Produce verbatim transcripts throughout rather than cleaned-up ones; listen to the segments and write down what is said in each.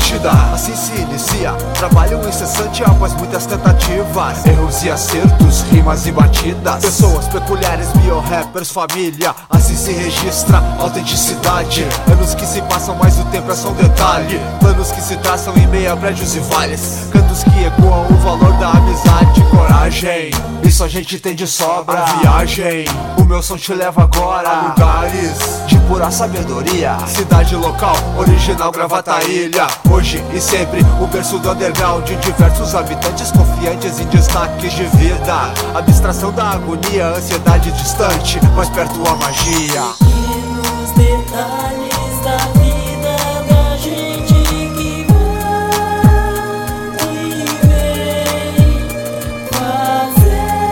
batida. Assim se inicia, trabalho incessante após muitas tentativas, erros e acertos, rimas e batidas. Pessoas peculiares, bio-rappers, família, assim se registra autenticidade. Anos que se passam, mas o tempo é só um detalhe. Planos que se traçam em meio a prédios e vales, cantos que ecoam o valor da amizade. Coragem, isso a gente tem de sobra. A viagem, o meu som te leva agora a lugares de pura sabedoria. Cidade local, original Gravataília. Hoje e sempre o berço do underground, de diversos habitantes confiantes em destaques de vida. Abstração da agonia, ansiedade distante, mas perto a magia. Pequenos detalhes da vida da gente que vai e vem fazer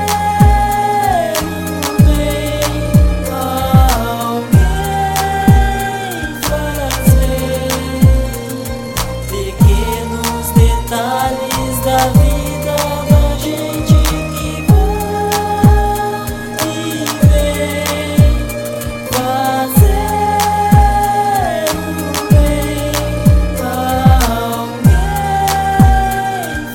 o bem a alguém fazer. Pequenos detalhes da vida da gente que vai e vem fazer o bem a alguém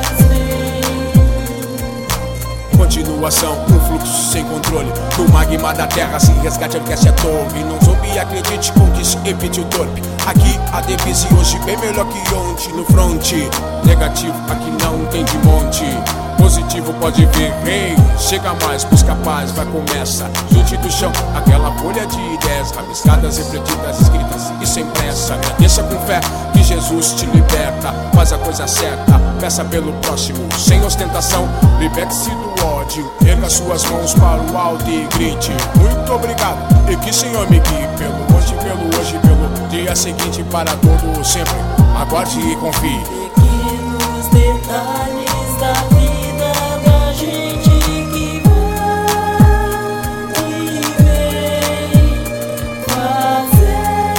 fazer. Continuação, um fluxo sem controle do magma da terra, se resgate, aquece a torre. Não zombie, acredite, conquiste, evite o torpe. Aqui a devise hoje bem melhor que ontem. No fronte, negativo, aqui não tem de monte. Positivo pode vir, rei, chega mais, busca paz, vai, começa. Junte do chão, aquela folha de ideias rabiscadas, refletidas, escritas e sem pressa. Agradeça com fé que Jesus te liberta, faz a coisa certa, peça pelo próximo, sem ostentação, liberte-se do ódio. Erga suas mãos para o alto e grite: muito obrigado, e que o Senhor me guie pelo hoje, pelo hoje, pelo dia seguinte, para todo sempre. Aguarde e confie. Pequenos detalhes da vida da gente que vai e vem fazer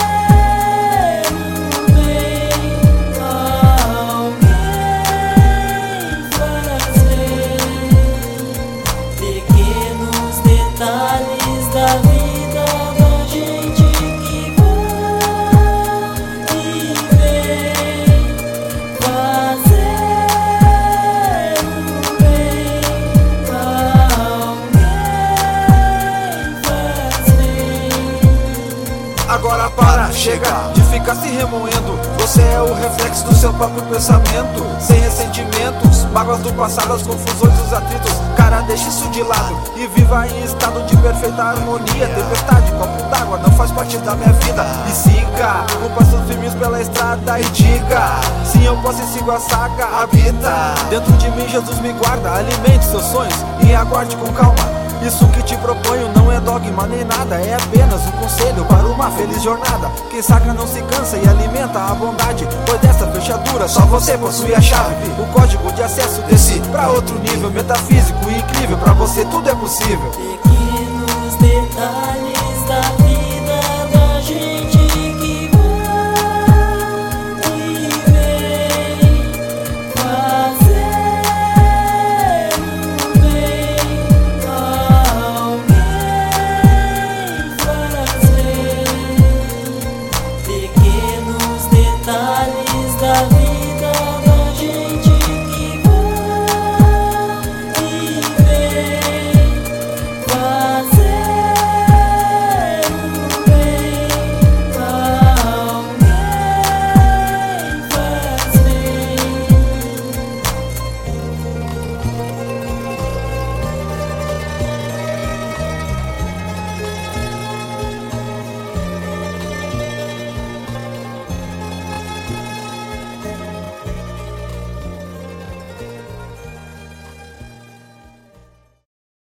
o bem a alguém fazer. Pequenos detalhes da vida da gente que vai e vem fazer o bem a alguém fazer. Agora para, chega de ficar se remoendo. Você é o reflexo do seu próprio pensamento, sem ressentimentos, mágoas do passado, as confusões, os atritos. Cara, deixa isso de lado e viva em estado de perfeita harmonia. Tempestade, copo d'água, não faz parte da minha vida. E siga com passos firmes pela estrada e diga: sim, eu posso e sigo a saga. Habita dentro de mim, Jesus me guarda. Alimente seus sonhos e aguarde com calma. Isso que te proponho não é dogma nem nada, é apenas um conselho para uma feliz jornada. Quem saca não se cansa e alimenta a bondade, pois dessa fechadura só você possui a chave. O código de acesso desse pra outro nível metafísico e incrível, pra você tudo é possível.